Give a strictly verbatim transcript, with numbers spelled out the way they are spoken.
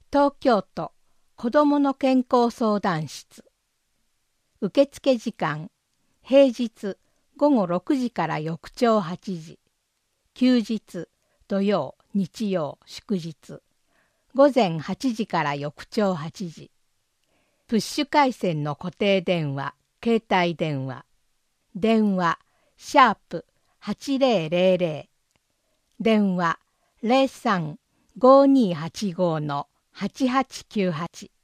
東京都子どもの健康相談室。受付時間、平日ごごろくじから翌朝はちじ、休日土曜、日曜、祝日ごぜんはちじから翌朝はちじ。プッシュ回線の固定電話、携帯電話、電話シャープはちぜろぜろぜろ、電話ゼロさん ごーにーはちご のはちはちきゅうはち。